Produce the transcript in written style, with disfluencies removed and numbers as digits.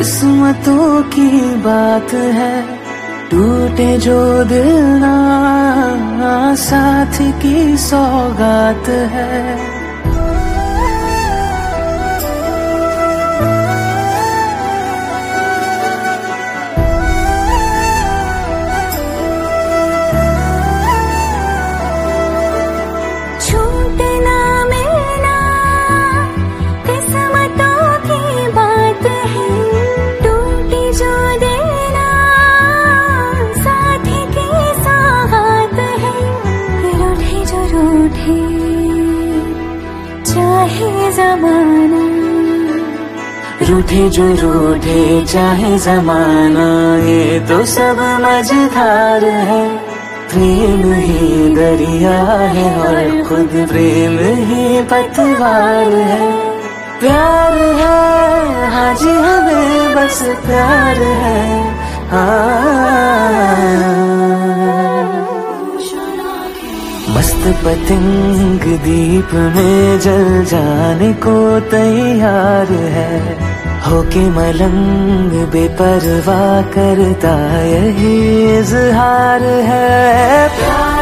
किस्मतों की बात है, टूटे जो दिल ना साथ की सौगात है। रूठे जो रूठे चाहे जमाना, ये तो सब मझधार है। प्रेम ही दरिया है और खुद प्रेम ही पतवार है। प्यार है हाँ जी हमें बस प्यार है। मस्त पतंग दीप में जल जाने को तैयार है। होके मलंग बेपरवाह करता यही इज़हार है।